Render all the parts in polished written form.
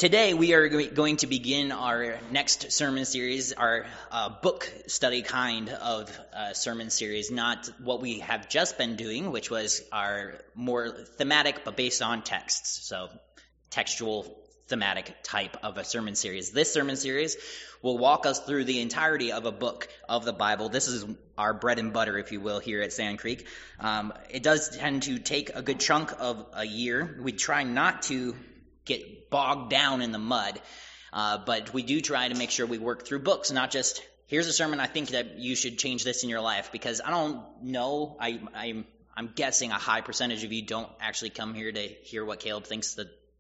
Today we are going to begin our next sermon series, our book study kind of sermon series, not what we have just been doing, which was our more thematic but based on texts, so textual thematic type of a sermon series. This sermon series will walk us through the entirety of a book of the Bible. This is our bread and butter, if you will, here at Sand Creek. It does tend to take a good chunk of a year. We try not to get bogged down in the mud, but we do try to make sure we work through books, not just, here's a sermon, I think that you should change this in your life, because I don't know, I'm guessing a high percentage of you don't actually come here to hear what Caleb thinks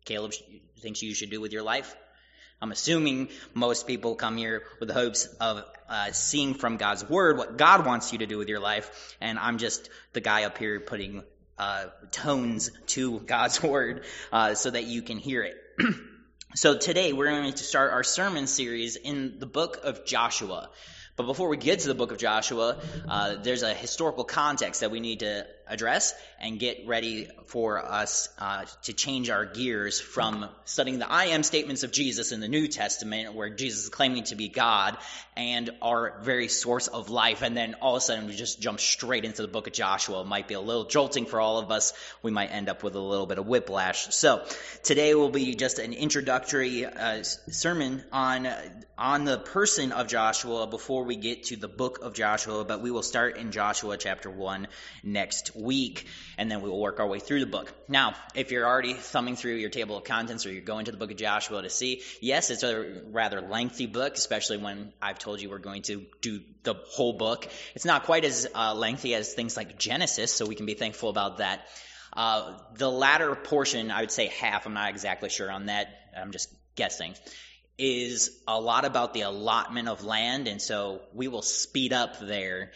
you should do with your life. I'm assuming most people come here with the hopes of seeing from God's Word what God wants you to do with your life, and I'm just the guy up here putting tones to God's Word so that you can hear it. So today we're going to start our sermon series in the book of Joshua. But before we get to the book of Joshua, there's a historical context that we need to address and get ready for us to change our gears from studying the I am statements of Jesus in the New Testament, where Jesus is claiming to be God and our very source of life, and then all of a sudden we just jump straight into the book of Joshua. It might be a little jolting for all of us. We might end up with a little bit of whiplash. So today will be just an introductory sermon on the person of Joshua before we get to the book of Joshua, but we will start in Joshua chapter 1 next week, and then we will work our way through the book. Now, if you're already thumbing through your table of contents or you're going to the book of Joshua to see, yes, it's a rather lengthy book, especially when I've told you we're going to do the whole book. It's not quite as lengthy as things like Genesis, so we can be thankful about that. The latter portion, I would say half, I'm not exactly sure on that, I'm just guessing, is a lot about the allotment of land, and so we will speed up there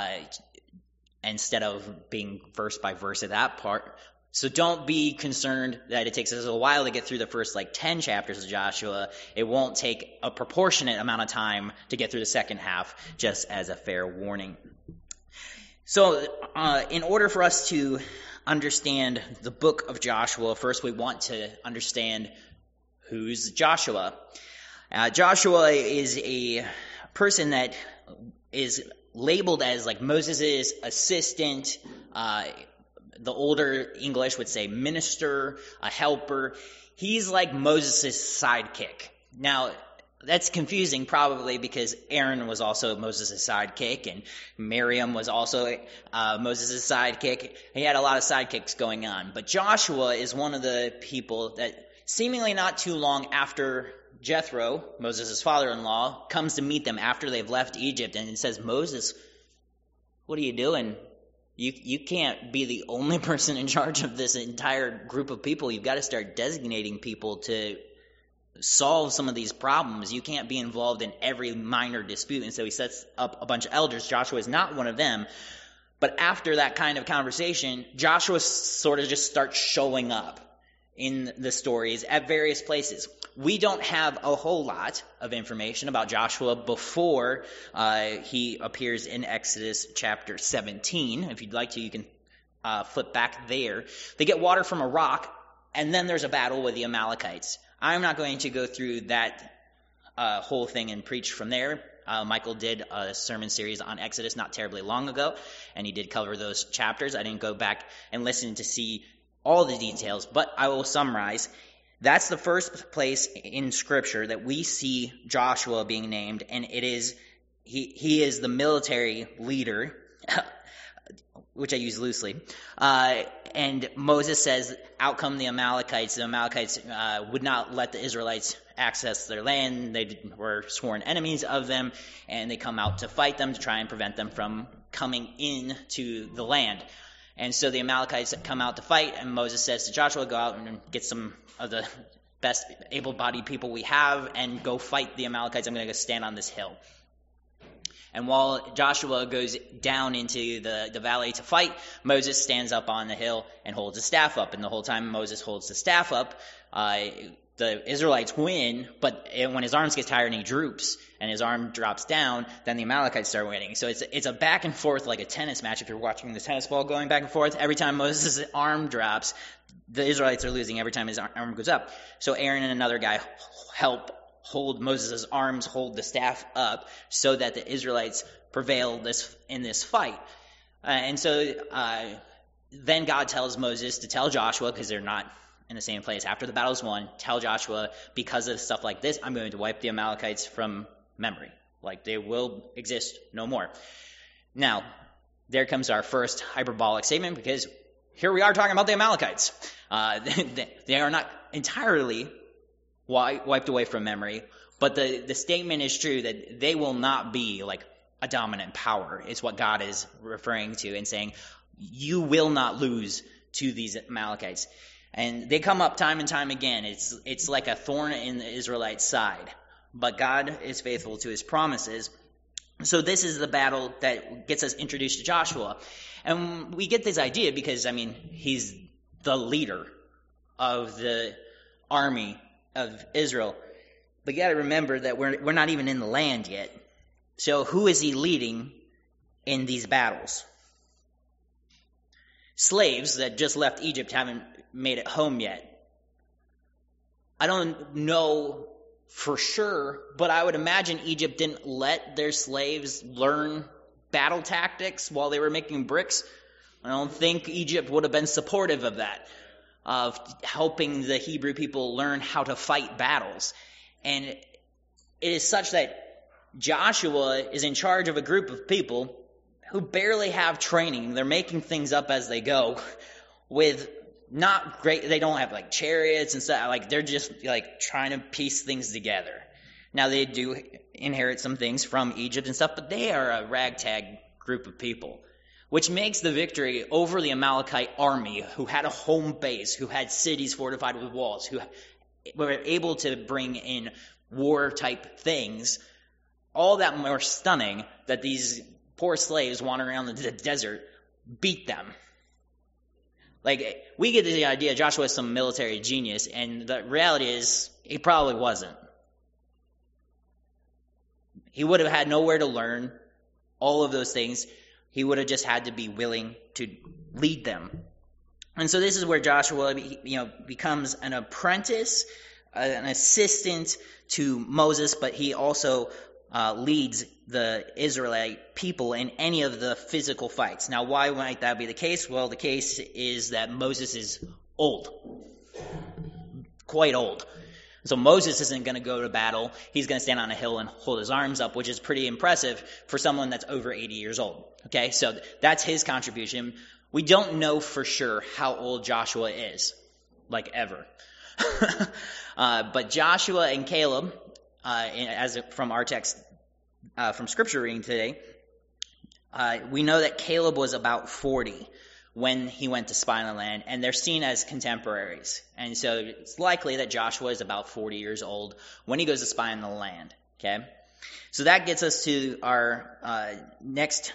instead of being verse by verse at that part. So don't be concerned that it takes us a while to get through the first 10 chapters of Joshua. It won't take a proportionate amount of time to get through the second half, just as a fair warning. So in order for us to understand the book of Joshua, first we want to understand who's Joshua. Joshua is a person that is labeled as Moses' assistant. The older English would say minister, a helper. He's like Moses' sidekick. Now, that's confusing probably because Aaron was also Moses' sidekick, and Miriam was also Moses' sidekick. He had a lot of sidekicks going on. But Joshua is one of the people that seemingly not too long after Jethro, Moses' father-in-law, comes to meet them after they've left Egypt, and it says, Moses, what are you doing? You can't be the only person in charge of this entire group of people. You've got to start designating people to solve some of these problems. You can't be involved in every minor dispute. And so he sets up a bunch of elders. Joshua is not one of them. But after that kind of conversation, Joshua sort of just starts showing up in the stories at various places. We don't have a whole lot of information about Joshua before he appears in Exodus chapter 17. If you'd like to, you can flip back there. They get water from a rock, and then there's a battle with the Amalekites. I'm not going to go through that whole thing and preach from there. Michael did a sermon series on Exodus not terribly long ago, and he did cover those chapters. I didn't go back and listen to see all the details, but I will summarize. That's the first place in Scripture that we see Joshua being named, and it is he is the military leader, which I use loosely. And Moses says, out come the Amalekites. The Amalekites would not let the Israelites access their land. They were sworn enemies of them, and they come out to fight them to try and prevent them from coming into the land. And so the Amalekites come out to fight, and Moses says to Joshua, go out and get some of the best able-bodied people we have and go fight the Amalekites. I'm going to go stand on this hill. And while Joshua goes down into the valley to fight, Moses stands up on the hill and holds his staff up. And the whole time Moses holds the staff up, the the Israelites win, but when his arms get tired and he droops and his arm drops down, then the Amalekites start winning. So it's a back and forth like a tennis match. If you're watching the tennis ball going back and forth, every time Moses' arm drops, the Israelites are losing every time his arm goes up. So Aaron and another guy help hold Moses' arms, hold the staff up so that the Israelites prevail in this fight. And so then God tells Moses to tell Joshua, because they're not in the same place after the battle's won, tell Joshua, because of stuff like this, I'm going to wipe the Amalekites from memory. Like, they will exist no more. Now, there comes our first hyperbolic statement, because here we are talking about the Amalekites. They are not entirely wiped away from memory, but the statement is true that they will not be like a dominant power. It's what God is referring to and saying, you will not lose to these Amalekites. And they come up time and time again. It's like a thorn in the Israelites' side. But God is faithful to his promises. So this is the battle that gets us introduced to Joshua. And we get this idea because, he's the leader of the army of Israel. But you got to remember that we're not even in the land yet. So who is he leading in these battles? Slaves that just left Egypt haven't made it home yet. I don't know for sure, but I would imagine Egypt didn't let their slaves learn battle tactics while they were making bricks. I don't think Egypt would have been supportive of that, of helping the Hebrew people learn how to fight battles. And it is such that Joshua is in charge of a group of people who barely have training. They're making things up as they go with not great, they don't have like chariots and stuff, like they're just like trying to piece things together. Now they do inherit some things from Egypt and stuff, but they are a ragtag group of people, which makes the victory over the Amalekite army, who had a home base, who had cities fortified with walls, who were able to bring in war type things, all that more stunning that these poor slaves wandering around the desert beat them. Like, we get the idea Joshua is some military genius, and the reality is he probably wasn't. He would have had nowhere to learn all of those things. He would have just had to be willing to lead them. And so this is where Joshua, becomes an apprentice, an assistant to Moses, but he also leads the Israelite people in any of the physical fights. Now, why might that be the case? Well, the case is that Moses is old, quite old. So Moses isn't going to go to battle. He's going to stand on a hill and hold his arms up, which is pretty impressive for someone that's over 80 years old. Okay, so that's his contribution. We don't know for sure how old Joshua is, like ever. But Joshua and Caleb, from our text, from scripture reading today, we know that Caleb was about 40 when he went to spy on the land, and they're seen as contemporaries. And so it's likely that Joshua is about 40 years old when he goes to spy on the land. Okay, so that gets us to our next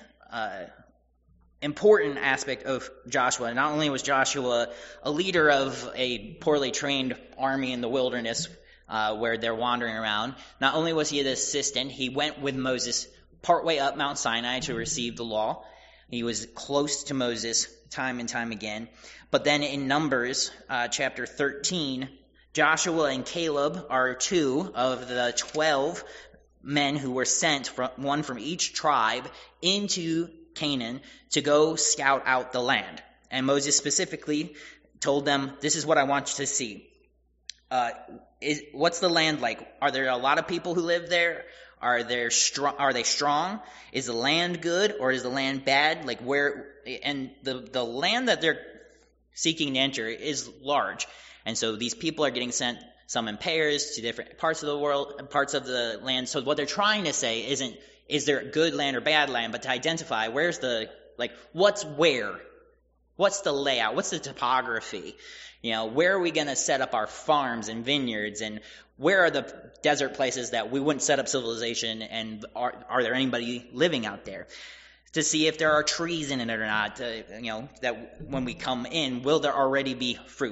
important aspect of Joshua. Not only was Joshua a leader of a poorly trained army in the wilderness where they're wandering around, not only was he an assistant, he went with Moses partway up Mount Sinai to receive the law. He was close to Moses time and time again. But then in Numbers chapter 13, Joshua and Caleb are two of the 12 men who were sent, one from each tribe, into Canaan to go scout out the land. And Moses specifically told them, this is what I want you to see. What's the land like? Are there a lot of people who live there? Are they strong? Is the land good or is the land bad? Like where? And the land that they're seeking to enter is large, and so these people are getting sent, some in pairs, to different parts of the world, parts of the land. So what they're trying to say isn't, is there good land or bad land, but to identify where's the, what's where? What's the layout? What's the topography? Where are we going to set up our farms and vineyards, and where are the desert places that we wouldn't set up civilization, and are there anybody living out there? To see if there are trees in it or not, that when we come in, will there already be fruit?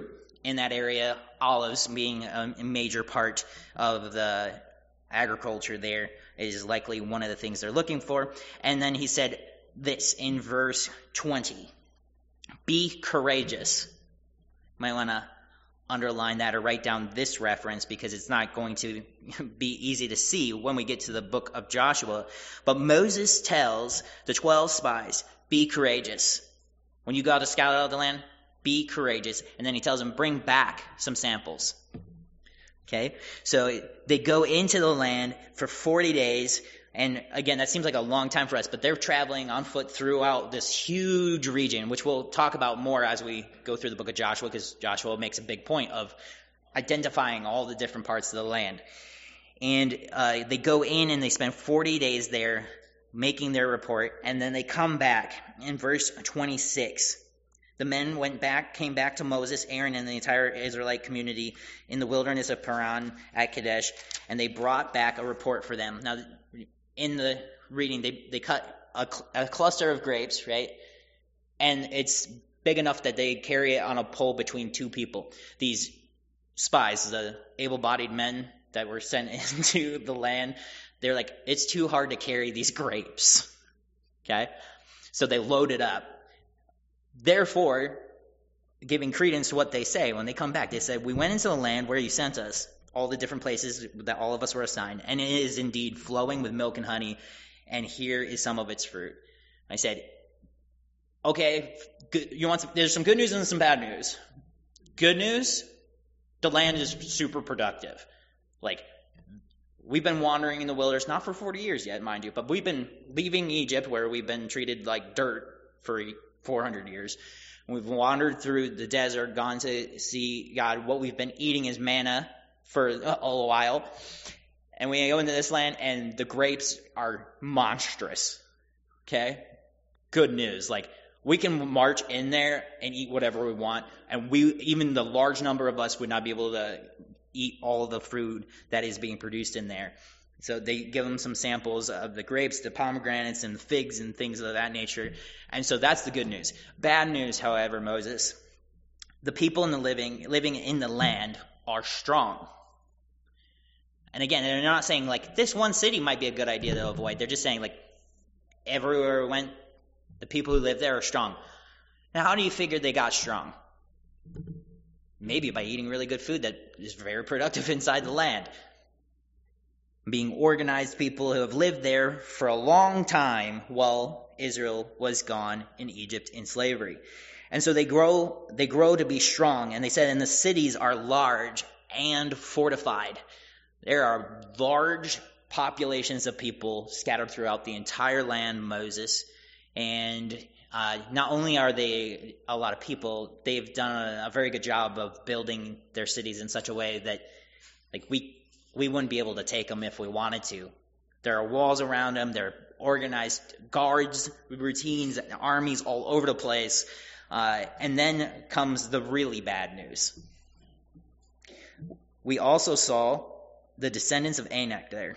in that area, olives being a major part of the agriculture there is likely one of the things they're looking for. And then he said this in verse 20, be courageous. Might want to underline that or write down this reference because it's not going to be easy to see when we get to the book of Joshua. But Moses tells the 12 spies, be courageous. When you go out to scout out the land, be courageous. And then he tells them, bring back some samples. Okay, so they go into the land for 40 days. And again, that seems like a long time for us, but they're traveling on foot throughout this huge region, which we'll talk about more as we go through the book of Joshua, because Joshua makes a big point of identifying all the different parts of the land. And they go in and they spend 40 days there making their report, and then they come back in verse 26. The men came back to Moses, Aaron, and the entire Israelite community in the wilderness of Paran at Kadesh, and they brought back a report for them. Now, in the reading, they cut a cluster of grapes, right? And it's big enough that they carry it on a pole between two people. These spies, the able-bodied men that were sent into the land, they're like, it's too hard to carry these grapes, okay? So they load it up. Therefore, giving credence to what they say, when they come back, they said, we went into the land where you sent us, all the different places that all of us were assigned, and it is indeed flowing with milk and honey, and here is some of its fruit. I said, okay, there's some good news and some bad news. Good news, the land is super productive. Like, we've been wandering in the wilderness, not for 40 years yet, mind you, but we've been leaving Egypt, where we've been treated like dirt for 400 years. We've wandered through the desert, gone to see God. What we've been eating is manna for a while. And we go into this land, and the grapes are monstrous. Okay? Good news. Like, we can march in there and eat whatever we want, and even the large number of us would not be able to eat all of the food that is being produced in there. So they give them some samples of the grapes, the pomegranates, and the figs and things of that nature. And so that's the good news. Bad news, however, Moses, the people living in the land are strong. And again, they're not saying, like, this one city might be a good idea to avoid. They're just saying, like, everywhere we went, the people who live there are strong. Now, how do you figure they got strong? Maybe by eating really good food that is very productive inside the land. Being organized people who have lived there for a long time while Israel was gone in Egypt in slavery. And so they grow to be strong. And they said, and the cities are large and fortified. There are large populations of people scattered throughout the entire land, Moses. And not only are they a lot of people, they've done a very good job of building their cities in such a way that, like, we wouldn't be able to take them if we wanted to. There are walls around them. There are organized guards, routines, armies all over the place. And then comes the really bad news. We also saw the descendants of Anak there.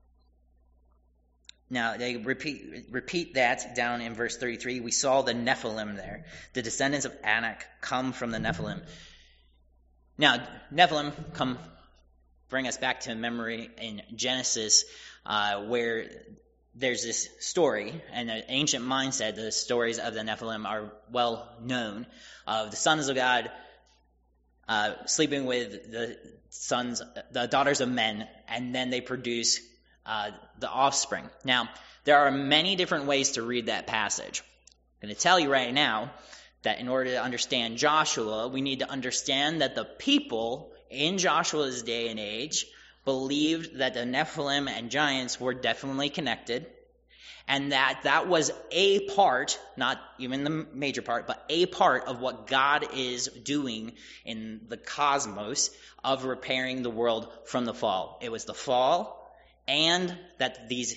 Now, they repeat that down in verse 33. We saw the Nephilim there. The descendants of Anak come from the Nephilim. Now, Nephilim bring us back to memory in Genesis, where there's this story, and the ancient mindset, the stories of the Nephilim are well known, of the sons of God sleeping with the daughters of men, and then they produce the offspring. Now, there are many different ways to read that passage. I'm going to tell you right now that in order to understand Joshua, we need to understand that the people in Joshua's day and age believed that the Nephilim and giants were definitely connected, and that was a part, not even the major part, but a part of what God is doing in the cosmos of repairing the world from the fall. It was the fall, and that these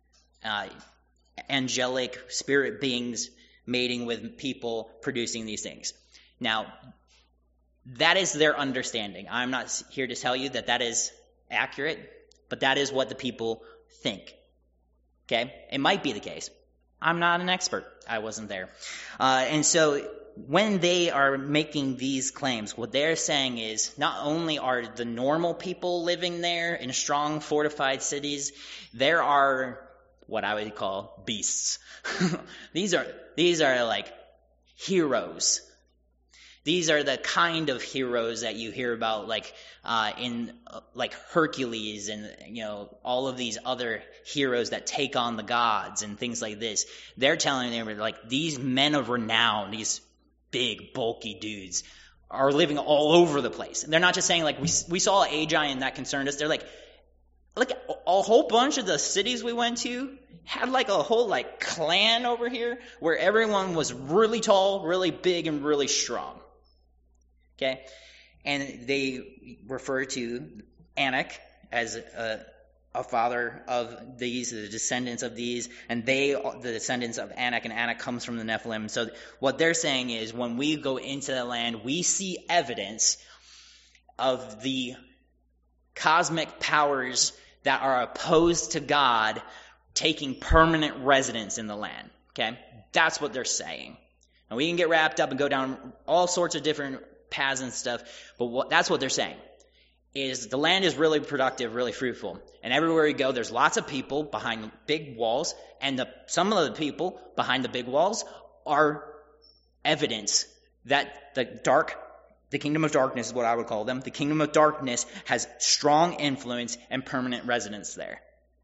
angelic spirit beings mating with people producing these things. Now, that is their understanding. I'm not here to tell you that that is accurate, but that is what the people think. Okay? It might be the case. I'm not an expert. I wasn't there. And so when they are making these claims, what they're saying is not only are the normal people living there in strong fortified cities, there are what I would call beasts. These are like heroes. These are the kind of heroes that you hear about, like in like Hercules and all of these other heroes that take on the gods and things like this. They're telling them like these men of renown, these big bulky dudes, are living all over the place. And they're not just saying like we saw a giant that concerned us. They're like a whole bunch of the cities we went to had like a whole like clan over here where everyone was really tall, really big, and really strong. Okay, and they refer to Anak as a father of these, the descendants of these, and the descendants of Anak, and Anak comes from the Nephilim. So what they're saying is when we go into the land, we see evidence of the cosmic powers that are opposed to God taking permanent residence in the land. Okay, that's what they're saying. And we can get wrapped up and go down all sorts of different paths and stuff, but that's what they're saying, is the land is really productive, really fruitful. And everywhere you go, there's lots of people behind big walls, and some of the people behind the big walls are evidence that the kingdom of darkness is what I would call them. The kingdom of darkness has strong influence and permanent residence there.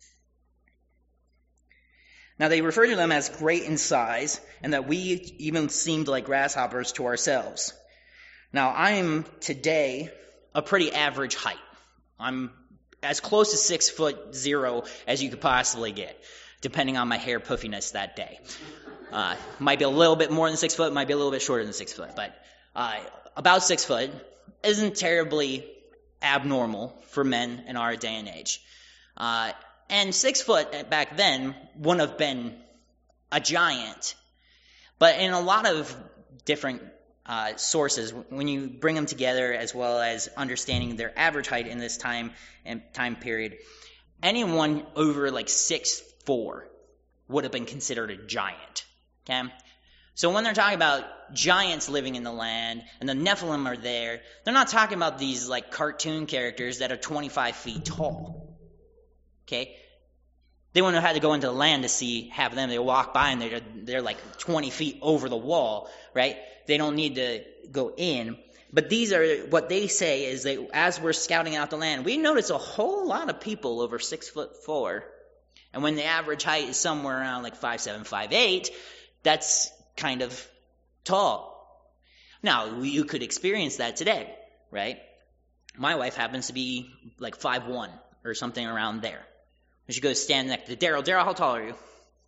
Now they refer to them as great in size, and that we even seemed like grasshoppers to ourselves. Now, I'm today a pretty average height. I'm as close to 6'0" as you could possibly get, depending on my hair puffiness that day. Might be a little bit more than 6 foot, might be a little bit shorter than 6 foot, but about 6 foot isn't terribly abnormal for men in our day and age. And 6 foot back then wouldn't have been a giant, but in a lot of different sources, when you bring them together, as well as understanding their average height in this time period, anyone over like 6'4" would have been considered a giant. Okay, so when they're talking about giants living in the land and the Nephilim are there, they're not talking about these like cartoon characters that are 25 feet tall. Okay, they wouldn't have had to go into the land to have them. They walk by and they're like 20 feet over the wall, right? They don't need to go in. But these are what they say is that as we're scouting out the land, we notice a whole lot of people over 6'4". And when the average height is somewhere around like 5'7", 5'8", that's kind of tall. Now, you could experience that today, right? My wife happens to be like 5'1" or something around there. She goes stand next to Daryl. Daryl, how tall are you? 6'3".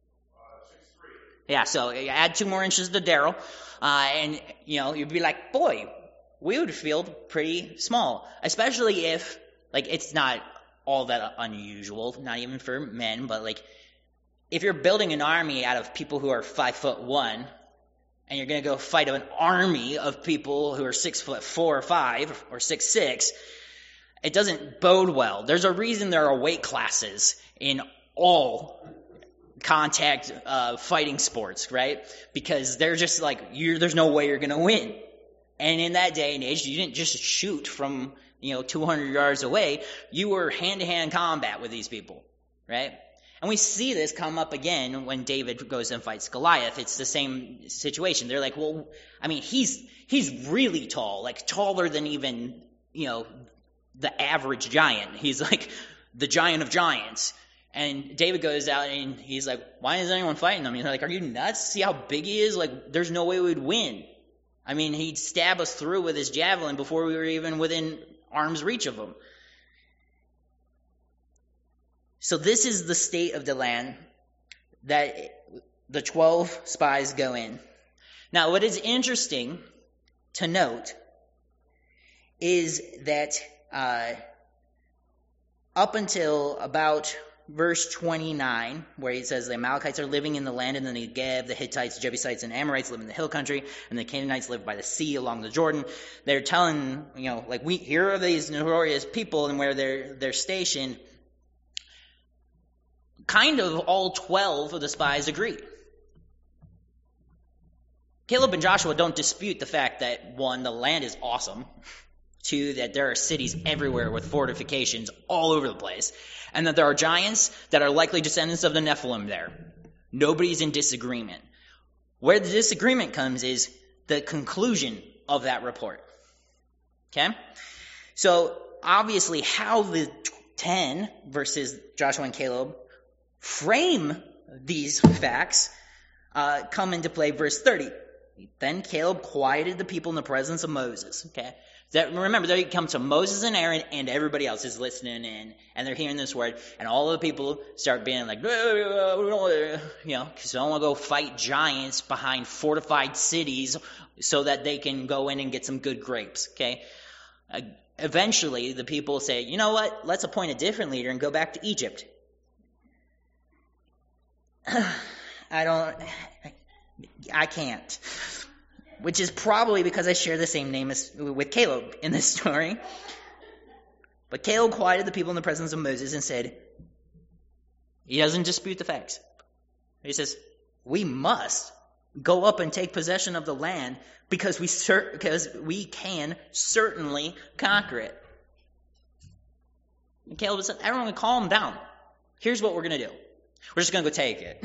Yeah, so add 2 more inches to Daryl. And, you'd be like, boy, we would feel pretty small. Especially if, like, it's not all that unusual, not even for men, but, like, if you're building an army out of people who are 5'1", and you're going to go fight an army of people who are 6'4" or 5 or 6'6", it doesn't bode well. There's a reason there are weight classes in all contact fighting sports, right? Because they're just like, there's no way you're going to win. And in that day and age, you didn't just shoot from 200 yards away. You were hand-to-hand combat with these people, right? And we see this come up again when David goes and fights Goliath. It's the same situation. They're like, well, I mean, he's really tall, like taller than even the average giant. He's like the giant of giants. And David goes out and he's like, why is anyone fighting him? He's like, are you nuts? See how big he is? Like, there's no way we'd win. I mean, he'd stab us through with his javelin before we were even within arm's reach of him. So this is the state of the land that the 12 spies go in. Now, what is interesting to note is that up until about verse 29, where he says the Amalekites are living in the land in the Negev, the Hittites, Jebusites, and Amorites live in the hill country, and the Canaanites live by the sea along the Jordan. They're telling, here are these notorious people and where they're stationed. Kind of all 12 of the spies agree. Caleb and Joshua don't dispute the fact that, one, the land is awesome. Two, that there are cities everywhere with fortifications all over the place. And that there are giants that are likely descendants of the Nephilim there. Nobody's in disagreement. Where the disagreement comes is the conclusion of that report. Okay? So, obviously, how the 10 versus Joshua and Caleb frame these facts come into play. Verse 30. Then Caleb quieted the people in the presence of Moses. Okay? Remember, they come to Moses and Aaron, and everybody else is listening in, and they're hearing this word, and all of the people start being like, because they don't want to go fight giants behind fortified cities so that they can go in and get some good grapes. Okay? Eventually, the people say, you know what? Let's appoint a different leader and go back to Egypt. I can't. Which is probably because I share the same name with Caleb in this story. But Caleb quieted the people in the presence of Moses and said, he doesn't dispute the facts. He says, we must go up and take possession of the land because we can certainly conquer it. And Caleb said, everyone calm down. Here's what we're going to do. We're just going to go take it.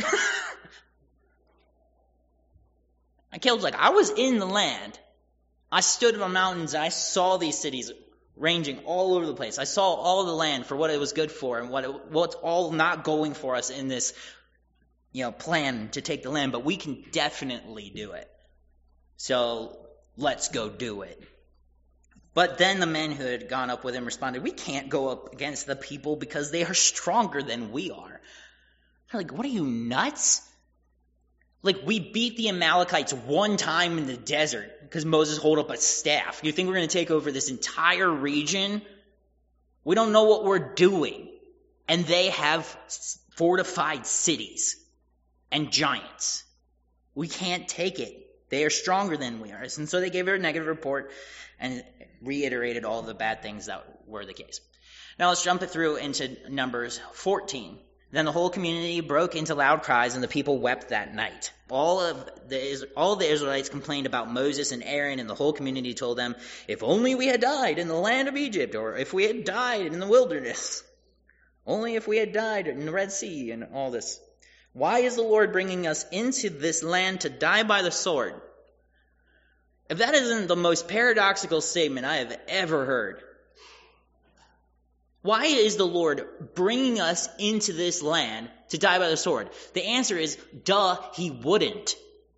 And Caleb's like, I was in the land. I stood in the mountains. I saw these cities ranging all over the place. I saw all the land for what it was good for and what's all not going for us in this, plan to take the land. But we can definitely do it. So let's go do it. But then the men who had gone up with him responded, we can't go up against the people because they are stronger than we are. They're like, what are you, nuts? Like, we beat the Amalekites one time in the desert because Moses held up a staff. You think we're going to take over this entire region? We don't know what we're doing. And they have fortified cities and giants. We can't take it. They are stronger than we are. And so they gave her a negative report and reiterated all the bad things that were the case. Now let's jump it through into Numbers 14. Then the whole community broke into loud cries, and the people wept that night. All the Israelites complained about Moses and Aaron, and the whole community told them, if only we had died in the land of Egypt, or if we had died in the wilderness. Only if we had died in the Red Sea and all this. Why is the Lord bringing us into this land to die by the sword? If that isn't the most paradoxical statement I have ever heard. Why is the Lord bringing us into this land to die by the sword? The answer is, duh, he wouldn't.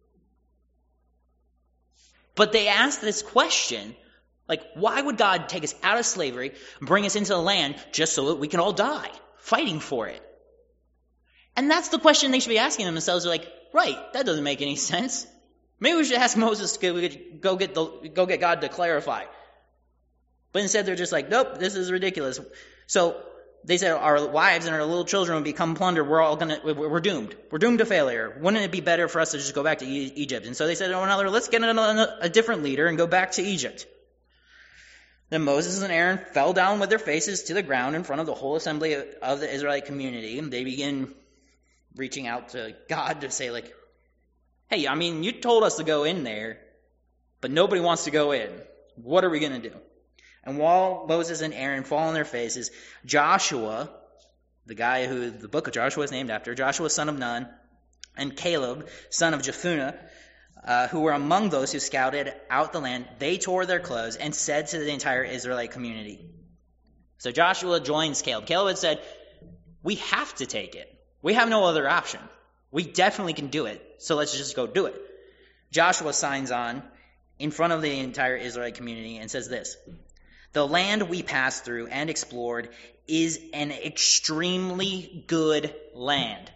But they ask this question, like, why would God take us out of slavery, bring us into the land just so that we can all die, fighting for it? And that's the question they should be asking themselves. They're like, right, that doesn't make any sense. Maybe we should ask Moses to go get God to clarify. But instead they're just like, nope, this is ridiculous. So they said our wives and our little children will become plunder. We're doomed. We're doomed to failure. Wouldn't it be better for us to just go back to Egypt? And so they said to one another, let's get a different leader and go back to Egypt. Then Moses and Aaron fell down with their faces to the ground in front of the whole assembly of the Israelite community. And they begin reaching out to God to say, like, hey, you told us to go in there, but nobody wants to go in. What are we going to do? And while Moses and Aaron fall on their faces, Joshua, the guy who the book of Joshua is named after, Joshua son of Nun, and Caleb son of Jephunneh, who were among those who scouted out the land, they tore their clothes and said to the entire Israelite community. So Joshua joins Caleb. Caleb had said, we have to take it. We have no other option. We definitely can do it, so let's just go do it. Joshua signs on in front of the entire Israelite community and says this, the land we passed through and explored is an extremely good land.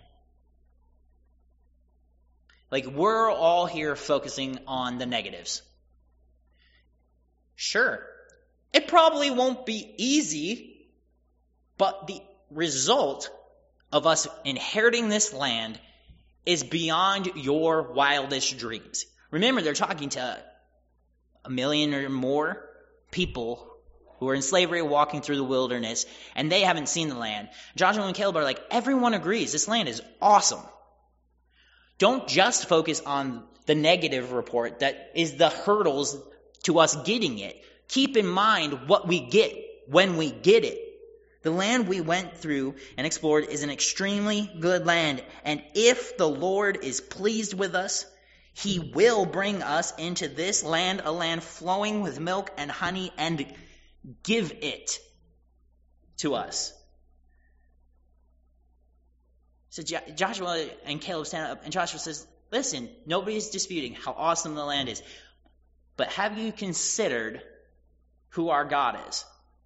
Like, we're all here focusing on the negatives. Sure, it probably won't be easy, but the result of us inheriting this land is beyond your wildest dreams. Remember, they're talking to 1 million or more people who are in slavery walking through the wilderness, and they haven't seen the land. Joshua and Caleb are like, everyone agrees, this land is awesome. don't just focus on the negative report that is the hurdles to us getting it. Keep in mind what we get when we get it. The land we went through and explored is an extremely good land, and if the Lord is pleased with us, he will bring us into this land, a land flowing with milk and honey, and give it to us. So Joshua and Caleb stand up, and Joshua says, listen, nobody's disputing how awesome the land is, but have you considered who our God is?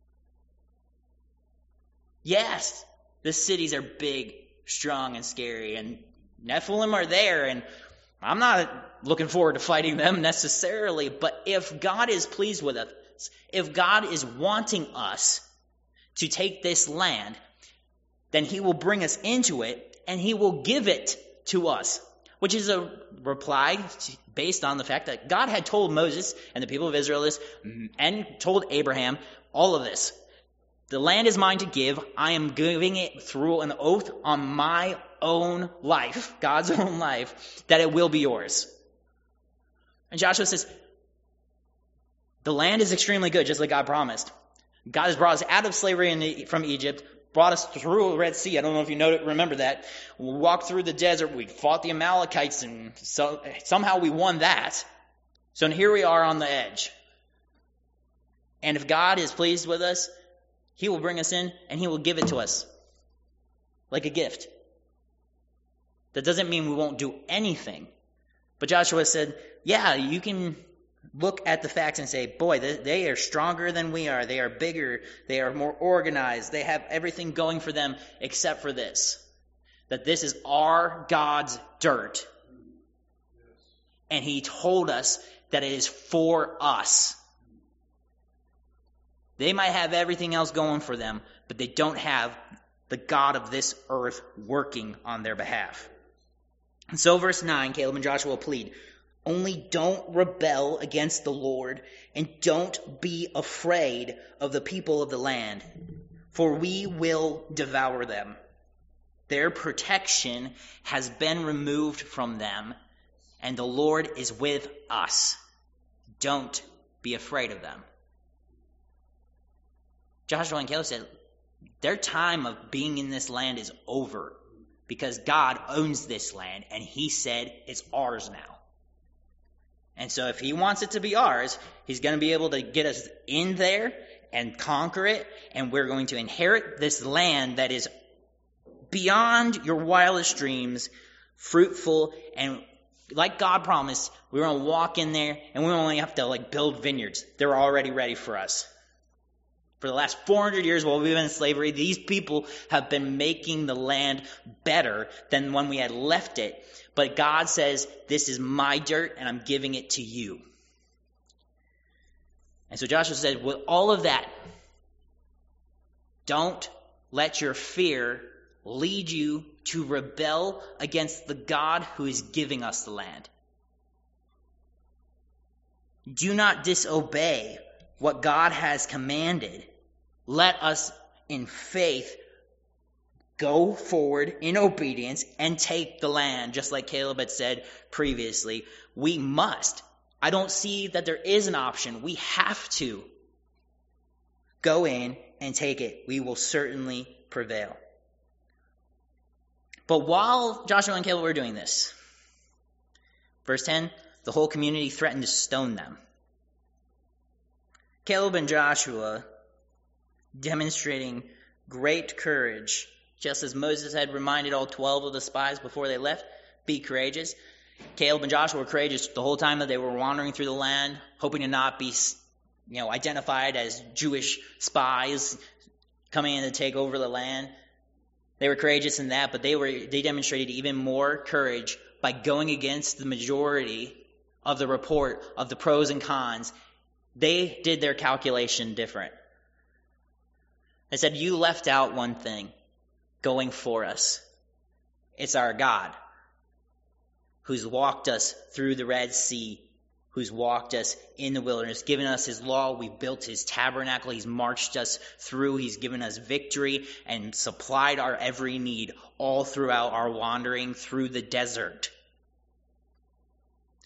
Yes, the cities are big, strong, and scary, and Nephilim are there, and I'm not looking forward to fighting them necessarily, but if God is pleased with us, if God is wanting us to take this land, then he will bring us into it, and he will give it to us, which is a reply based on the fact that God had told Moses and the people of Israel this, and told Abraham all of this. The land is mine to give. I am giving it through an oath on my own life, God's own life, that it will be yours. And Joshua says, the land is extremely good, just like God promised. God has brought us out of slavery from Egypt, brought us through the Red Sea. I don't know if you remember that. We walked through the desert. We fought the Amalekites, and somehow we won that. So here we are on the edge. And if God is pleased with us, he will bring us in, and he will give it to us like a gift. That doesn't mean we won't do anything. But Joshua said, yeah, you can look at the facts and say, boy, they are stronger than we are. They are bigger. They are more organized. They have everything going for them except for this. That this is our God's dirt. And he told us that it is for us. They might have everything else going for them, but they don't have the God of this earth working on their behalf. And so verse 9, Caleb and Joshua plead, only don't rebel against the Lord, and don't be afraid of the people of the land, for we will devour them. Their protection has been removed from them, and the Lord is with us. Don't be afraid of them. Joshua and Caleb said, their time of being in this land is over because God owns this land, and he said it's ours now. And so if he wants it to be ours, he's going to be able to get us in there and conquer it, and we're going to inherit this land that is beyond your wildest dreams, fruitful, and like God promised, we're going to walk in there, and we only have to build vineyards. They're already ready for us. For the last 400 years while we've been in slavery, these people have been making the land better than when we had left it. But God says, this is my dirt, and I'm giving it to you. And so Joshua said, with all of that, don't let your fear lead you to rebel against the God who is giving us the land. Do not disobey what God has commanded. Let us, in faith, go forward in obedience and take the land, just like Caleb had said previously. We must. I don't see that there is an option. We have to go in and take it. We will certainly prevail. But while Joshua and Caleb were doing this, verse 10, the whole community threatened to stone them. Caleb and Joshua demonstrating great courage, just as Moses had reminded all 12 of the spies before they left, be courageous. Caleb and Joshua were courageous the whole time that they were wandering through the land, hoping to not be, identified as Jewish spies coming in to take over the land. They were courageous in that, but they demonstrated even more courage by going against the majority of the report of the pros and cons. They did their calculation different. They said, you left out one thing going for us. It's our God who's walked us through the Red Sea, who's walked us in the wilderness, given us his law. We've built his tabernacle. He's marched us through. He's given us victory and supplied our every need all throughout our wandering through the desert.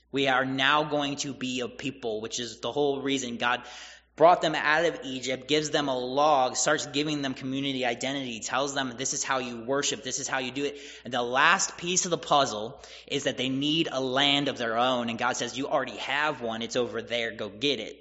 We are now going to be a people, which is the whole reason God brought them out of Egypt, gives them a law, starts giving them community identity, tells them this is how you worship, this is how you do it. And the last piece of the puzzle is that they need a land of their own. And God says, you already have one. It's over there. Go get it.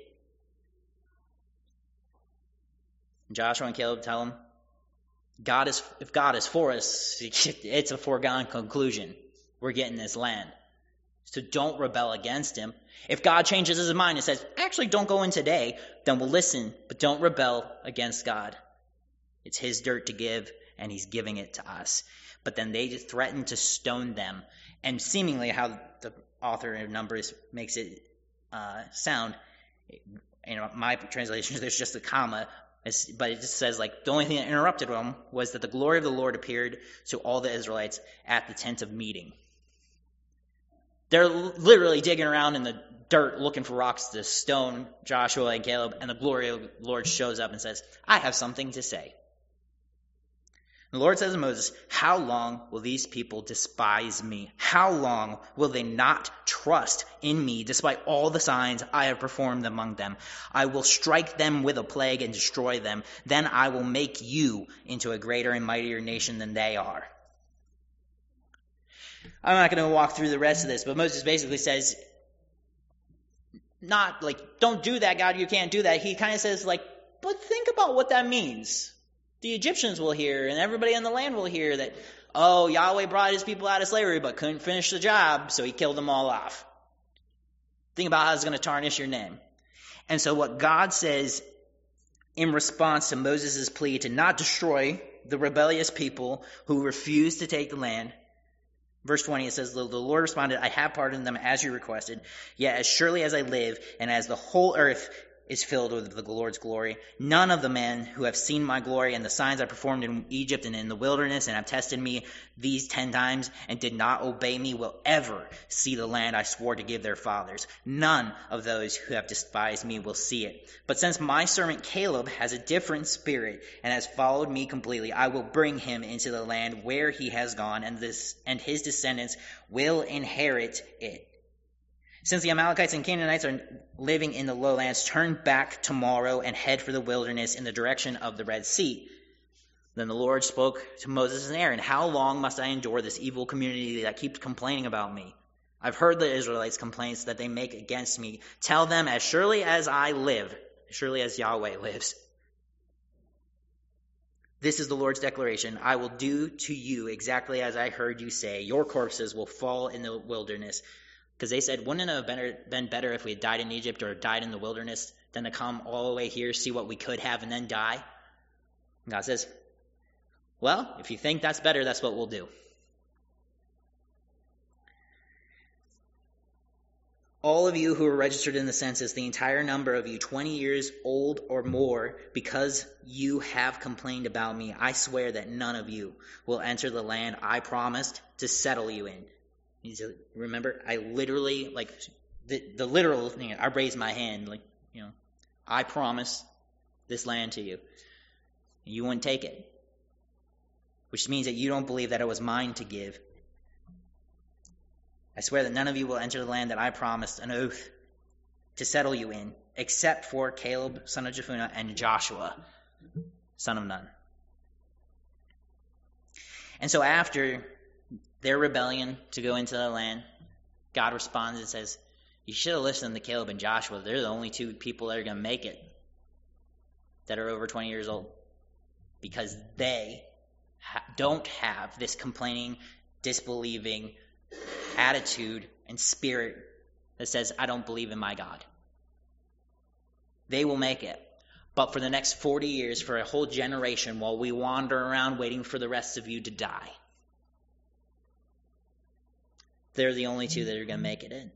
And Joshua and Caleb tell them, if God is for us, it's a foregone conclusion. We're getting this land. So don't rebel against him. If God changes his mind and says, actually don't go in today, then we'll listen, but don't rebel against God. It's his dirt to give, and he's giving it to us. But then they just threaten to stone them. And seemingly how the author of Numbers makes it sound, my translation, there's just a comma, but it just says, the only thing that interrupted them was that the glory of the Lord appeared to all the Israelites at the tent of meeting. They're literally digging around in the dirt looking for rocks to stone Joshua and Caleb, and the glory of the Lord shows up and says, I have something to say. The Lord says to Moses, how long will these people despise me? How long will they not trust in me despite all the signs I have performed among them? I will strike them with a plague and destroy them. Then I will make you into a greater and mightier nation than they are. I'm not going to walk through the rest of this, but Moses basically says, not don't do that, God, you can't do that. He kind of says, but think about what that means. The Egyptians will hear, and everybody in the land will hear that, Yahweh brought his people out of slavery, but couldn't finish the job, so he killed them all off. Think about how it's going to tarnish your name. And so what God says in response to Moses' plea to not destroy the rebellious people who refuse to take the land, Verse 20, it says, the Lord responded, I have pardoned them as you requested. Yet as surely as I live, and as the whole earth is filled with the Lord's glory, none of the men who have seen my glory and the signs I performed in Egypt and in the wilderness and have tested me these 10 times and did not obey me will ever see the land I swore to give their fathers. None of those who have despised me will see it. But since my servant Caleb has a different spirit and has followed me completely, I will bring him into the land where he has gone, and his descendants will inherit it. Since the Amalekites and Canaanites are living in the lowlands, turn back tomorrow and head for the wilderness in the direction of the Red Sea. Then the Lord spoke to Moses and Aaron, how long must I endure this evil community that keeps complaining about me? I've heard the Israelites' complaints that they make against me. Tell them, as surely as I live, as surely as Yahweh lives. This is the Lord's declaration. I will do to you exactly as I heard you say. Your corpses will fall in the wilderness. Because they said, wouldn't it have been better if we had died in Egypt or died in the wilderness than to come all the way here, see what we could have, and then die? And God says, well, if you think that's better, that's what we'll do. All of you who are registered in the census, the entire number of you, 20 years old or more, because you have complained about me, I swear that none of you will enter the land I promised to settle you in. Remember, I literally, the literal thing, I raised my hand, I promise this land to you. You wouldn't take it. Which means that you don't believe that it was mine to give. I swear that none of you will enter the land that I promised an oath to settle you in, except for Caleb, son of Jephunneh, and Joshua, son of Nun. And so after their rebellion to go into the land, God responds and says, you should have listened to Caleb and Joshua. They're the only 2 people that are going to make it that are over 20 years old, because they don't have this complaining, disbelieving attitude and spirit that says, I don't believe in my God. They will make it. But for the next 40 years, for a whole generation, while we wander around waiting for the rest of you to die, they're the only 2 that are going to make it in.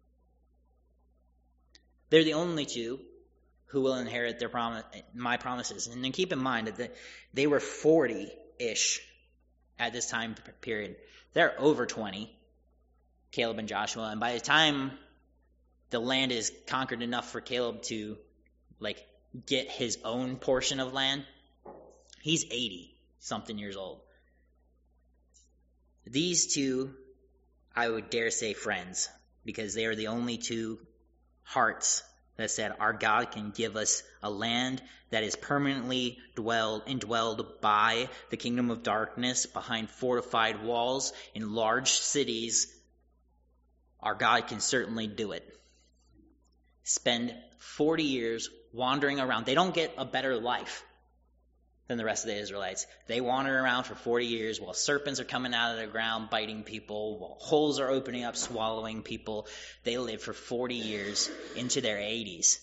They're the only 2 who will inherit my promises. And then keep in mind that they were 40-ish at this time period. They're over 20, Caleb and Joshua. And by the time the land is conquered enough for Caleb to get his own portion of land, he's 80-something years old. These 2, I would dare say, friends, because they are the only two hearts that said our God can give us a land that is permanently indwelled by the kingdom of darkness behind fortified walls in large cities. Our God can certainly do it. Spend 40 years wandering around. They don't get a better life than the rest of the Israelites. They wander around for 40 years while serpents are coming out of the ground biting people, while holes are opening up swallowing people. They live for 40 years into their 80s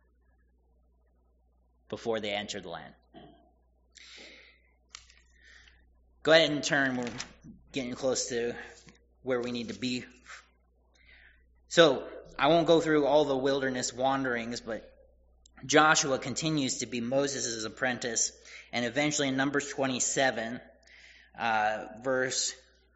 before they enter the land. Go ahead and turn. We're getting close to where we need to be. So I won't go through all the wilderness wanderings, but Joshua continues to be Moses' apprentice. And eventually in Numbers 27, verse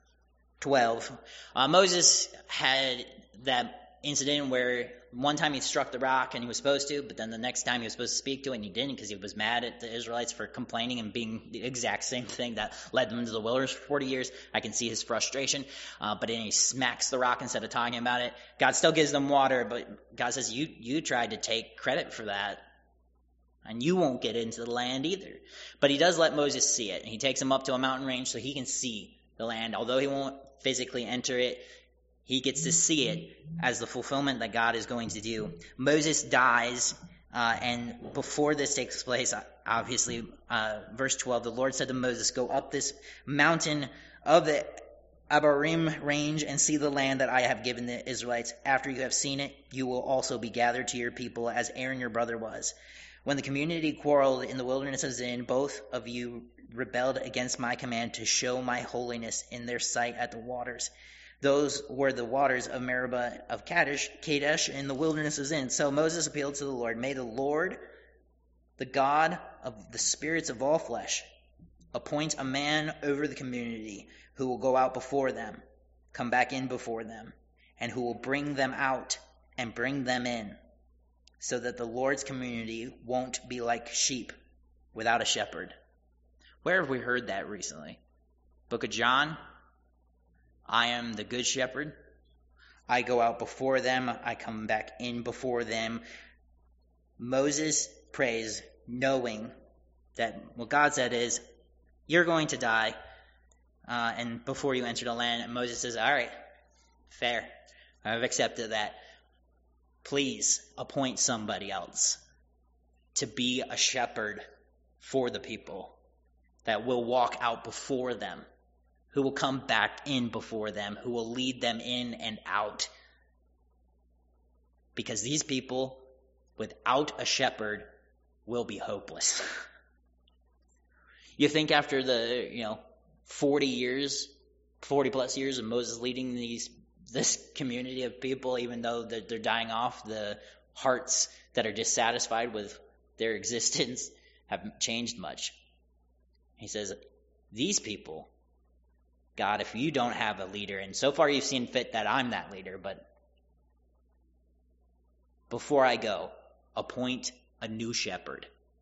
12, Moses had that incident where one time he struck the rock and he was supposed to, but then the next time he was supposed to speak to it and he didn't because he was mad at the Israelites for complaining and being the exact same thing that led them to the wilderness for 40 years. I can see his frustration, but then he smacks the rock instead of talking about it. God still gives them water, but God says, you tried to take credit for that. And you won't get into the land either. But he does let Moses see it. And he takes him up to a mountain range so he can see the land. Although he won't physically enter it, he gets to see it as the fulfillment that God is going to do. Moses dies, and before this takes place, obviously, verse 12, the Lord said to Moses, go up this mountain of the Abarim range and see the land that I have given the Israelites. After you have seen it, you will also be gathered to your people as Aaron your brother was. When the community quarreled in the wilderness of Zin, both of you rebelled against my command to show my holiness in their sight at the waters. Those were the waters of Meribah of Kadesh in the wilderness of Zin. So Moses appealed to the Lord, may the Lord, the God of the spirits of all flesh, appoint a man over the community who will go out before them, come back in before them, and who will bring them out and bring them in, so that the Lord's community won't be like sheep without a shepherd. Where have we heard that recently? Book of John. I am the good shepherd. I go out before them. I come back in before them. Moses prays knowing that what God said is, you're going to die, and before you enter the land. And Moses says, all right, fair. I've accepted that. Please appoint somebody else to be a shepherd for the people that will walk out before them, who will come back in before them, who will lead them in and out. Because these people, without a shepherd, will be hopeless. You think after the 40 plus years of Moses leading this community of people, even though they're dying off, the hearts that are dissatisfied with their existence haven't changed much. He says, these people, God, if you don't have a leader, and so far you've seen fit that I'm that leader, but before I go, appoint a new shepherd.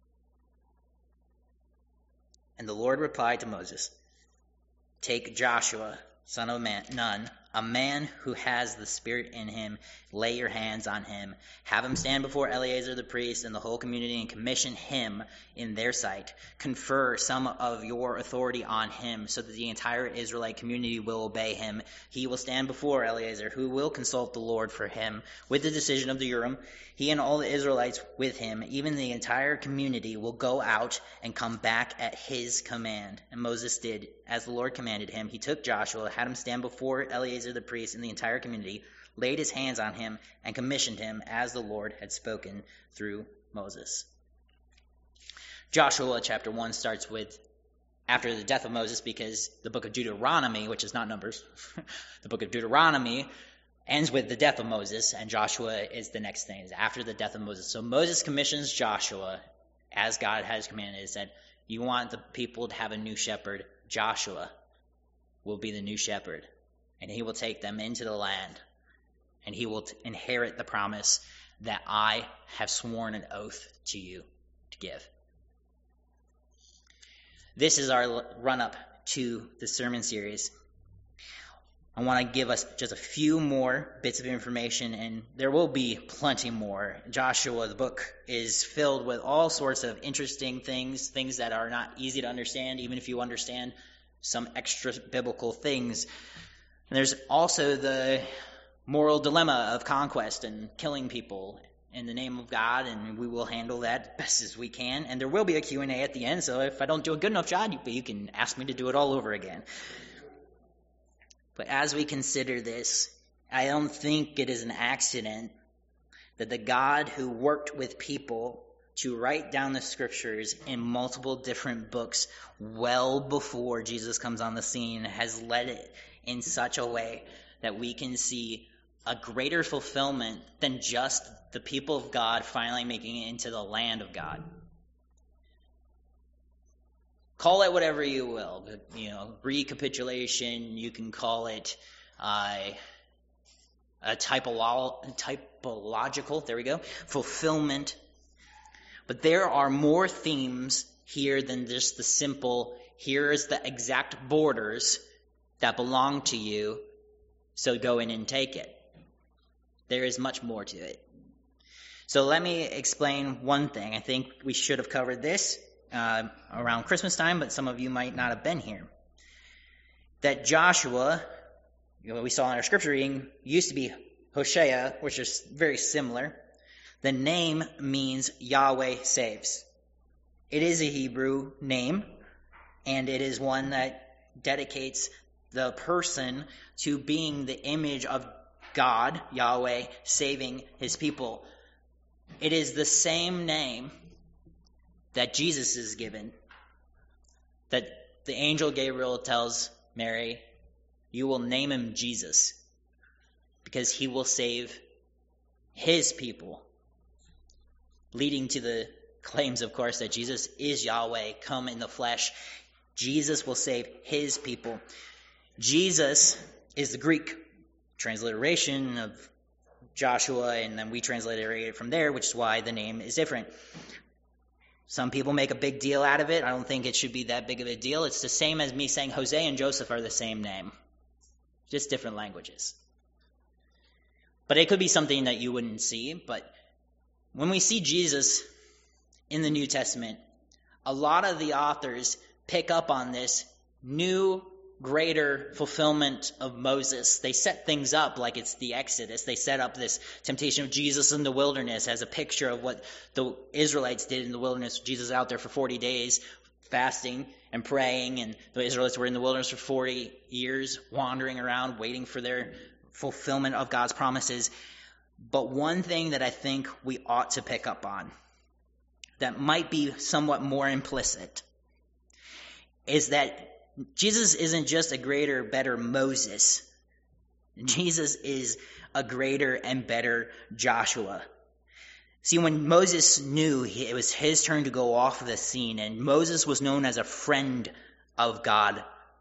And the Lord replied to Moses, take Joshua, son of Nun, a man who has the Spirit in him, lay your hands on him, have him stand before Eleazar the priest and the whole community and commission him in their sight. Confer some of your authority on him so that the entire Israelite community will obey him. He will stand before Eleazar, who will consult the Lord for him with the decision of the Urim. He and all the Israelites with him, even the entire community, will go out and come back at his command. And Moses did as the Lord commanded him. He took Joshua, had him stand before Eleazar the priest and the entire community, laid his hands on him, and commissioned him as the Lord had spoken through Moses. Joshua chapter 1 starts with after the death of Moses, because the book of Deuteronomy, which is not Numbers, the book of Deuteronomy ends with the death of Moses, and Joshua is the next thing, is after the death of Moses. So Moses commissions Joshua, as God has commanded. He said, you want the people to have a new shepherd, Joshua will be the new shepherd, and he will take them into the land, and he will inherit the promise that I have sworn an oath to you to give. This is our run-up to the sermon series. I want to give us just a few more bits of information, and there will be plenty more. Joshua, the book, is filled with all sorts of interesting things that are not easy to understand, even if you understand some extra biblical things. And there's also the moral dilemma of conquest and killing people in the name of God, and we will handle that best as we can. And there will be a Q&A at the end, so if I don't do a good enough job, you can ask me to do it all over again. But as we consider this, I don't think it is an accident that the God who worked with people to write down the scriptures in multiple different books well before Jesus comes on the scene has led it in such a way that we can see a greater fulfillment than just the people of God finally making it into the land of God. Call it whatever you will, recapitulation. You can call it a typological, there we go, fulfillment. But there are more themes here than just the simple, here's the exact borders that belong to you, so go in and take it. There is much more to it. So let me explain one thing. I think we should have covered this around Christmas time, but some of you might not have been here. That Joshua, we saw in our scripture reading, used to be Hosea, which is very similar. The name means Yahweh saves. It is a Hebrew name, and it is one that dedicates the person to being the image of God, Yahweh, saving his people. It is the same name that Jesus is given, that the angel Gabriel tells Mary, you will name him Jesus, because he will save his people, leading to the claims, of course, that Jesus is Yahweh, come in the flesh. Jesus will save his people. Jesus is the Greek transliteration of Joshua, and then we transliterate it from there, which is why the name is different. Some people make a big deal out of it. I don't think it should be that big of a deal. It's the same as me saying Jose and Joseph are the same name, just different languages. But it could be something that you wouldn't see. But when we see Jesus in the New Testament, a lot of the authors pick up on this new, greater fulfillment of Moses. They set things up like it's the Exodus. They set up this temptation of Jesus in the wilderness as a picture of what the Israelites did in the wilderness. Jesus out there for 40 days fasting and praying, and the Israelites were in the wilderness for 40 years wandering around waiting for their fulfillment of God's promises. But one thing that I think we ought to pick up on that might be somewhat more implicit is that Jesus isn't just a greater, better Moses. Jesus is a greater and better Joshua. See, when Moses knew it was his turn to go off the scene, and Moses was known as a friend of God,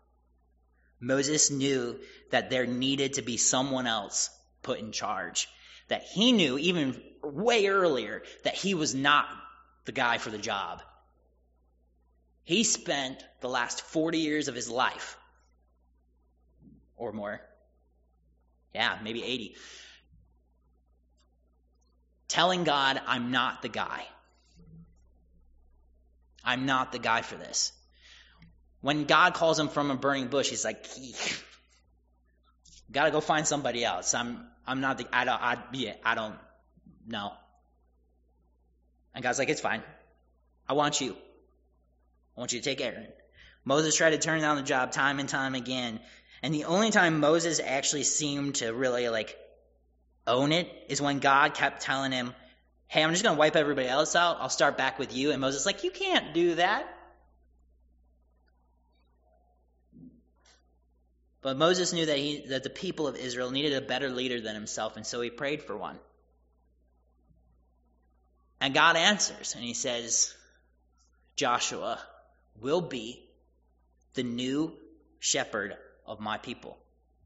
Moses knew that there needed to be someone else put in charge. That he knew, even way earlier, that he was not the guy for the job. He spent the last 40 years of his life, or more, maybe 80, telling God, I'm not the guy. I'm not the guy for this. When God calls him from a burning bush, he's like, gotta go find somebody else. I'm not the, I don't know. And God's like, it's fine. I want you. I want you to take Aaron. Moses tried to turn down the job time and time again. And the only time Moses actually seemed to really own it is when God kept telling him, hey, I'm just going to wipe everybody else out. I'll start back with you. And Moses is like, you can't do that. But Moses knew that the people of Israel needed a better leader than himself, and so he prayed for one. And God answers, and he says, Joshua will be the new shepherd of my people.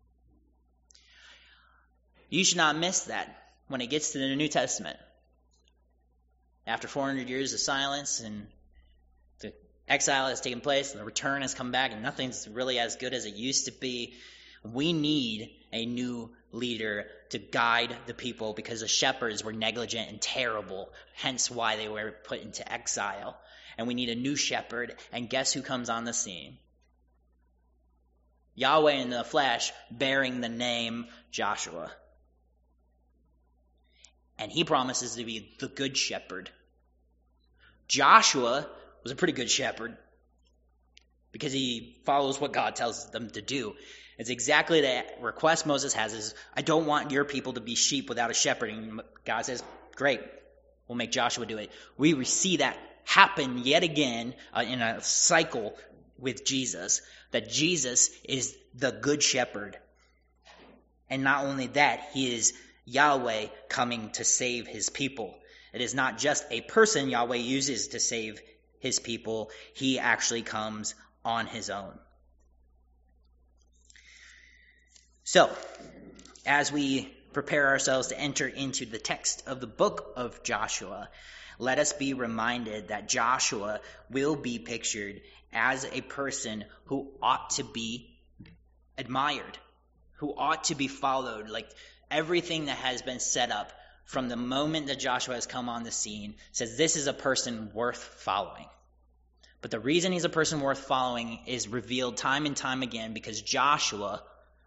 You should not miss that when it gets to the New Testament. After 400 years of silence and the exile has taken place and the return has come back and nothing's really as good as it used to be, We need a new leader to guide the people because the shepherds were negligent and terrible, hence why they were put into exile. And we need a new shepherd, and guess who comes on the scene? Yahweh in the flesh, bearing the name Joshua. And he promises to be the good shepherd. Joshua was a pretty good shepherd because he follows what God tells them to do. It's exactly the request Moses has is, I don't want your people to be sheep without a shepherd. And God says, great, we'll make Joshua do it. We see that happen yet again in a cycle with Jesus, that Jesus is the good shepherd. And not only that, he is Yahweh coming to save his people. It is not just a person Yahweh uses to save his people. He actually comes on his own. So, as we prepare ourselves to enter into the text of the book of Joshua, let us be reminded that Joshua will be pictured as a person who ought to be admired, who ought to be followed. Like everything that has been set up from the moment that Joshua has come on the scene says this is a person worth following. But the reason he's a person worth following is revealed time and time again because Joshua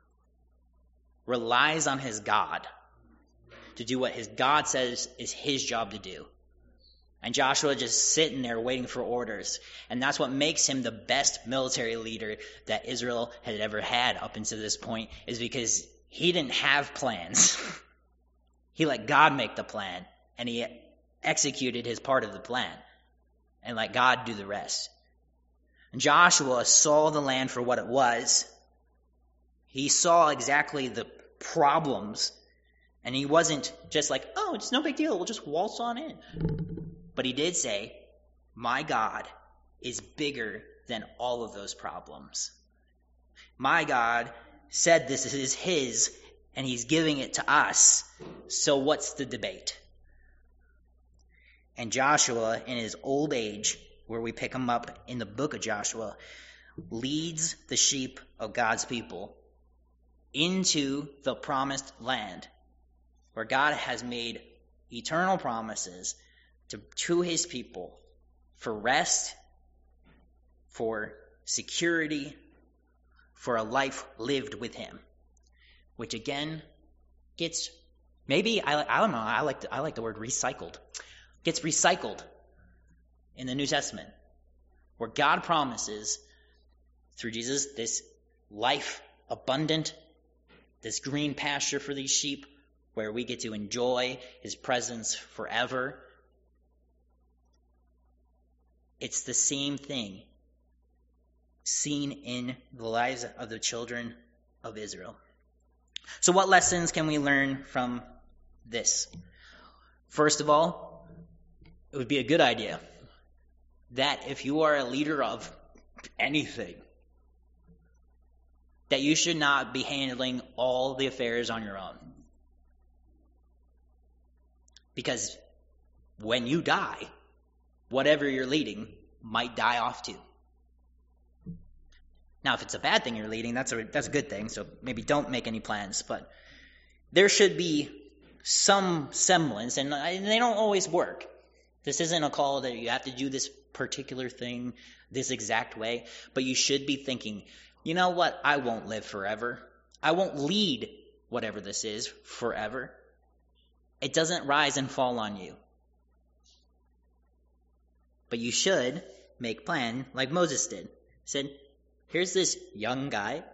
relies on his God to do what his God says is his job to do. And Joshua just sitting there waiting for orders. And that's what makes him the best military leader that Israel had ever had up until this point, is because he didn't have plans. He let God make the plan, and he executed his part of the plan and let God do the rest. And Joshua saw the land for what it was. He saw exactly the problems, and he wasn't just like, oh, it's no big deal, we'll just waltz on in. But he did say, my God is bigger than all of those problems. My God said this is his, and he's giving it to us. So what's the debate? And Joshua, in his old age, where we pick him up in the book of Joshua, leads the sheep of God's people into the promised land, where God has made eternal promises to his people for rest, for security, for a life lived with him. Which again gets, maybe, I don't know, I like the word recycled. Gets recycled in the New Testament, where God promises through Jesus this life abundant, this green pasture for these sheep, where we get to enjoy his presence forever. It's the same thing seen in the lives of the children of Israel. So what lessons can we learn from this? First of all, it would be a good idea that if you are a leader of anything, that you should not be handling all the affairs on your own. Because when you die, whatever you're leading might die off too. Now, if it's a bad thing you're leading, that's a good thing, so maybe don't make any plans. But there should be some semblance, and they don't always work. This isn't a call that you have to do this particular thing this exact way, but you should be thinking, you know what, I won't live forever. I won't lead whatever this is forever. It doesn't rise and fall on you. But you should make plan like Moses did. He said, here's this young guy.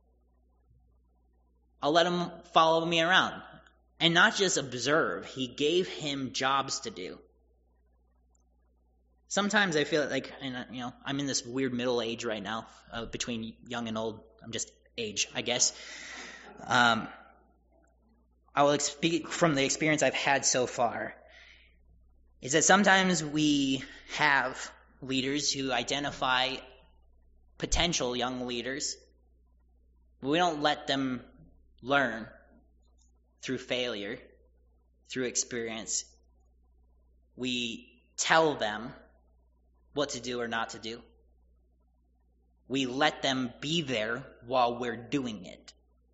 I'll let him follow me around. And not just observe. He gave him jobs to do. Sometimes I feel like, I'm in this weird middle age right now, between young and old. I'm just age, I guess. I will speak from the experience I've had so far, is that sometimes we have leaders who identify potential young leaders. We don't let them learn through failure, through experience. We tell them what to do or not to do. We let them be there while we're doing it.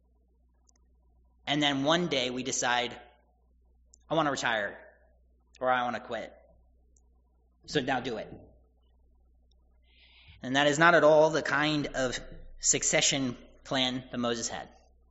and then one day we decide, I want to retire, or I want to quit. So now do it. And that is not at all the kind of succession plan that Moses had.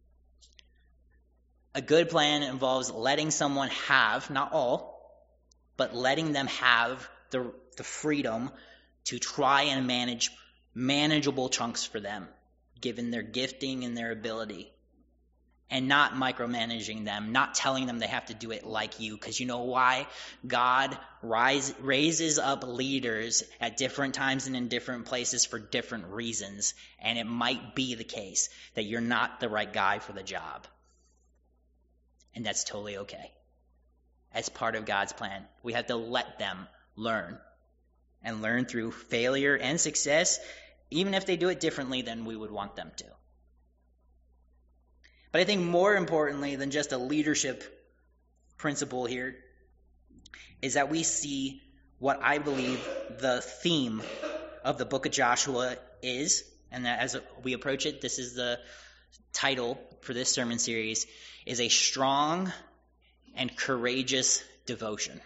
A good plan involves letting someone have, not all, but letting them have the freedom to try and manage manageable chunks for them, given their gifting and their ability. And not micromanaging them, not telling them they have to do it like you. Because you know why? God raises up leaders at different times and in different places for different reasons. And it might be the case that you're not the right guy for the job. And that's totally okay. As part of God's plan, we have to let them learn. And learn through failure and success, even if they do it differently than we would want them to. But I think more importantly than just a leadership principle here is that we see what I believe the theme of the book of Joshua is, and that as we approach it, this is the title for this sermon series, is a strong and courageous devotion.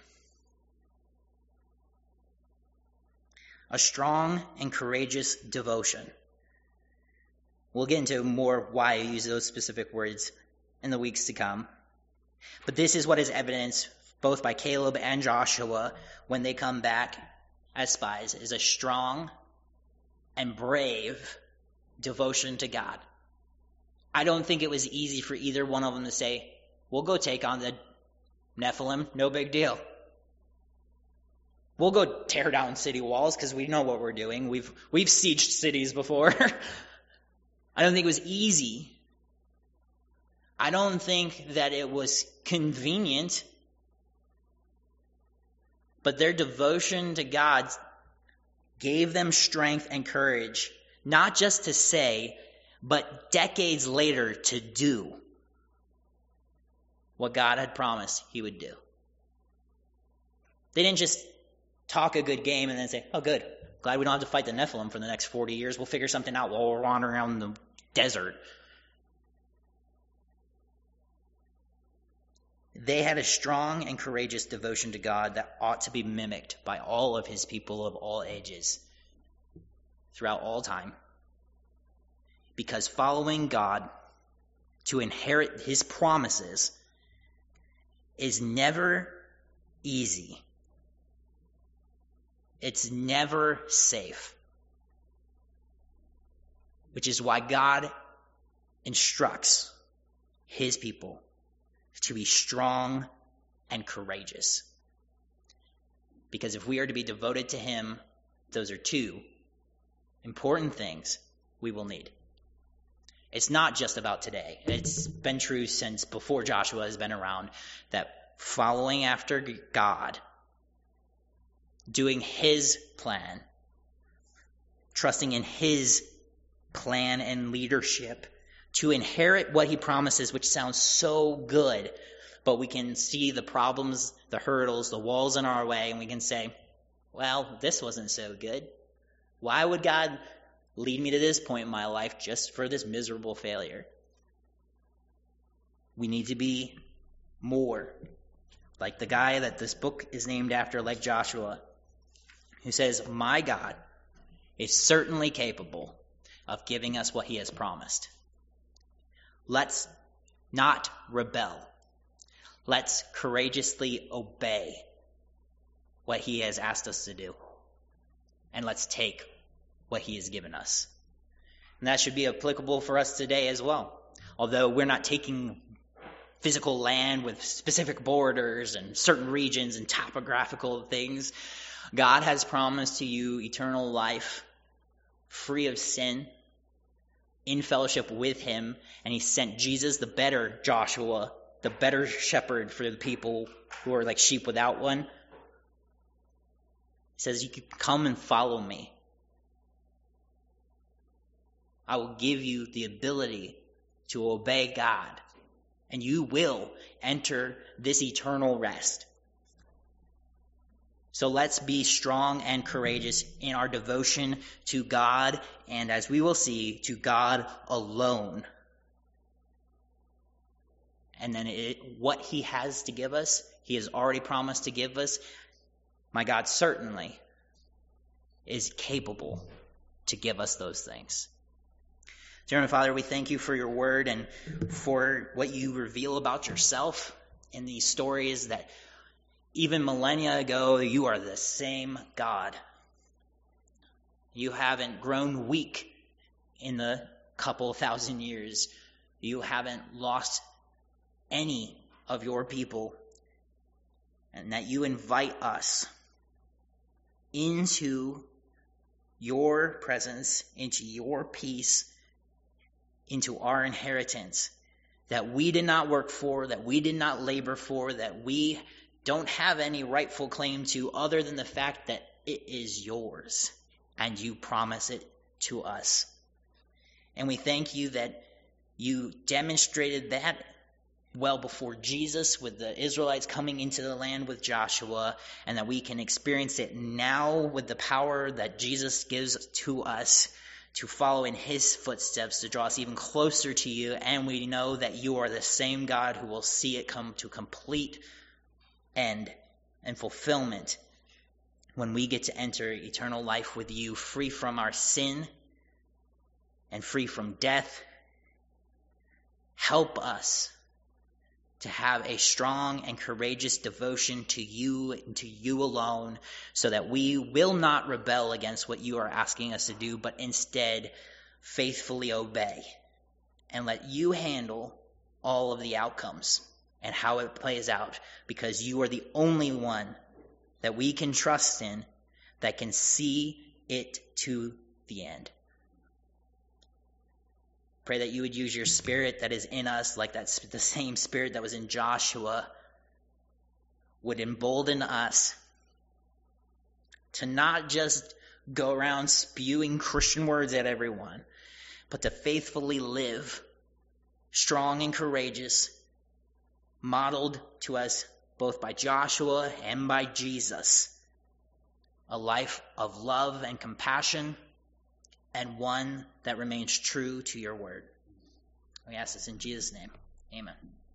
A strong and courageous devotion. We'll get into more why I use those specific words in the weeks to come. But this is what is evidenced both by Caleb and Joshua when they come back as spies, is a strong and brave devotion to God. I don't think it was easy for either one of them to say, we'll go take on the Nephilim, no big deal. We'll go tear down city walls because we know what we're doing. We've sieged cities before. I don't think it was easy. I don't think that it was convenient. But their devotion to God gave them strength and courage, not just to say, but decades later to do what God had promised he would do. They didn't just talk a good game and then say, oh good, glad we don't have to fight the Nephilim for the next 40 years. We'll figure something out while we're wandering around the desert. They had a strong and courageous devotion to God that ought to be mimicked by all of his people of all ages throughout all time. Because following God to inherit his promises is never easy. It's never safe. Which is why God instructs his people to be strong and courageous. Because if we are to be devoted to him, those are two important things we will need. It's not just about today. It's been true since before Joshua has been around that following after God, doing his plan, trusting in his plan and leadership to inherit what he promises, which sounds so good, but we can see the problems, the hurdles, the walls in our way, and we can say, well, this wasn't so good. Why would God lead me to this point in my life just for this miserable failure? We need to be more like the guy that this book is named after, like Joshua, who says, my God is certainly capable of giving us what he has promised. Let's not rebel. Let's courageously obey what he has asked us to do. And let's take what he has given us. And that should be applicable for us today as well. Although we're not taking physical land with specific borders and certain regions and topographical things, God has promised to you eternal life, free of sin, in fellowship with him, and he sent Jesus, the better Joshua, the better shepherd for the people who are like sheep without one. He says, you can come and follow me. I will give you the ability to obey God, and you will enter this eternal rest. So let's be strong and courageous in our devotion to God, and as we will see, to God alone. and then what he has to give us, he has already promised to give us, my God certainly is capable to give us those things. Dear Heavenly Father, we thank you for your word and for what you reveal about yourself in these stories that even millennia ago, you are the same God. You haven't grown weak in the couple thousand years. You haven't lost any of your people. And that you invite us into your presence, into your peace, into our inheritance that we did not work for, that we did not labor for, that we don't have any rightful claim to other than the fact that it is yours and you promise it to us. And we thank you that you demonstrated that well before Jesus with the Israelites coming into the land with Joshua, and that we can experience it now with the power that Jesus gives to us to follow in his footsteps, to draw us even closer to you. And we know that you are the same God who will see it come to complete end and fulfillment when we get to enter eternal life with you, free from our sin and free from death. Help us to have a strong and courageous devotion to you and to you alone, so that we will not rebel against what you are asking us to do, but instead faithfully obey and let you handle all of the outcomes and how it plays out, because you are the only one that we can trust in that can see it to the end. Pray that you would use your spirit that is in us, like that's the same spirit that was in Joshua, would embolden us to not just go around spewing Christian words at everyone, but to faithfully live strong and courageous, modeled to us both by Joshua and by Jesus, a life of love and compassion, and one that remains true to your word. We ask this in Jesus' name. Amen.